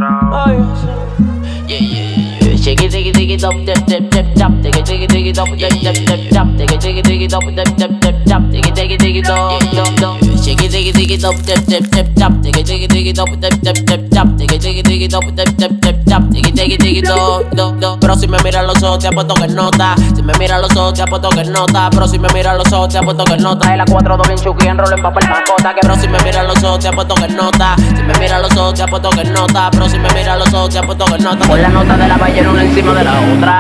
Ay, yeah, yeah, yeah. Shake it, take it, take it up, tap, tap, tap, tap. Take it, take it, take it up, tap, tap, tap, tap. Take it, take it, take it up, tap, tap, tap, tap. Take it, take it, take it up, tap, tap. Shake it, take it, take it up, tap, tap, tap, tap. Take it, take it, take it up, tap, tap, tap, tap. Take it, take it, take it up, tap, tap, tap, tap. Take it, take it, take it up. Pero si me miras los ojos te apuesto que nota. Si me miras los ojos te apuesto que nota. Pero si me miras los ojos te apuesto que nota. Y la 4-2 bien chuki en rol en papel macota. Pero si me miras los ojos te apuesto que nota. Si me miras los ojos te apuesto que nota. Pero si me miras los ojos te apuesto que nota. Con la nota de la ballena una encima de la otra.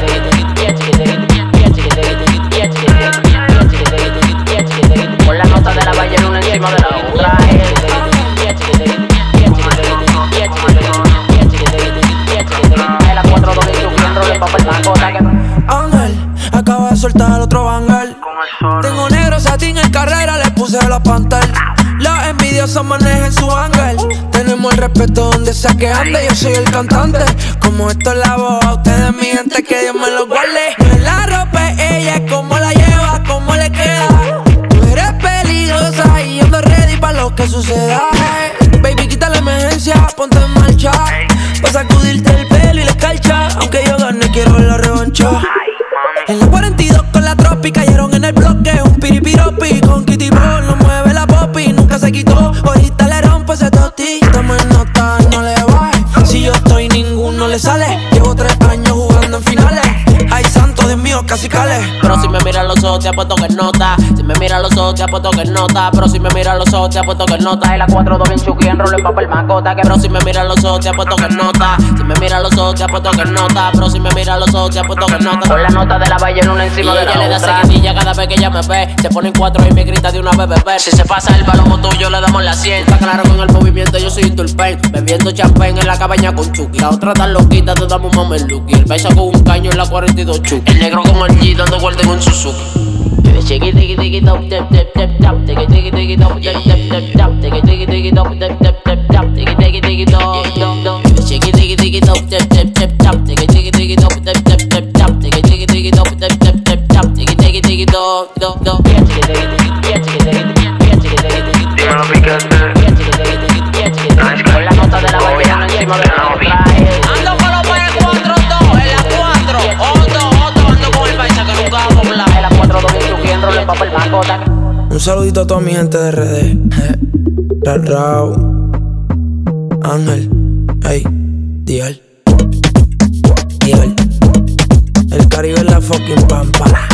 Con la nota de la ballena una encima de la otra. La 4-2 bien chuki en rol en papel macota. Ángel, acaba de soltar otro banger. Tengo negro satín en carrera, le puse la pantalla. Los envidiosos manejan su ángel. Tenemos el respeto donde sea que ande. Yo soy el cantante. Como esto es la voz, a ustedes mi gente, que Dios me lo guarde. No es la ropa, es ella, es como la lleva, cómo le queda. Tú eres peligrosa y yo ando ready pa' lo que suceda. Baby, quita la emergencia, ponte en marcha. Pa' sacudirte el pelo y la escarcha. Aunque yo gane, quiero la revancha. En la 42 con la tropi cayeron en el bloque. Un piripiropi con Kitty Ball. No mueve la popi, nunca se quitó. Ahorita le rompe ese toti. Toma nota, no le baje. Si yo estoy, ninguno le sale. Llevo 3 años jugando en finales. Ay, santo, Dios mío, casi cale. Pero si me miras los ojos te apuesto que nota. Si me miras los ojos te apuesto que nota. Pero si me miras los ojos te apuesto que nota. Y la 4-2 bien chuki en rol en papel macota. Pero si me miras los ojos te apuesto que nota. Si me miras los ojos te apuesto que nota. Pero si me miras los ojos te apuesto que nota. Con la nota de la ballena una encima de la otra. Y ella le da seguidilla cada vez que ella me ve. Se pone en 4 y me grita de una vez, bebé. Si se pasa el palomo tuyo le damos la 100. Está claro con el movimiento, yo soy un turpen. Bebiendo champán en la cabaña con Chucky. La otra tan loquita, te damos un mameluki. El beso con un caño en la 42 Chucky. El negro con el G dando vuelta en un Suzuki. Shake it, take it, take it up, tap, tap, tap, tap. Take it, take it, take it up, tap, tap, tap, tap. Take it, take it, take it up, tap, tap, tap, tap. Take it, take it, take it up, shake it, take it, take it up, tap, tap, tap, tap. Take it, take it, take it up, tap, tap, tap, tap. Take it, take it, take it up, tap, tap, tap, tap. Take it, take it, take it up, Dímelo, picante. con la nota de la ballena encima de la otra. Ando con los pares 4-2 en la 4. Otto, ando con el paisa que nunca va a poblar. En la 4-2 bien chuki en rol en papel macota. Un saludito a toda mi gente de RD. Rao, Ángel, ey, Dial. El Caribe es la fucking pampa.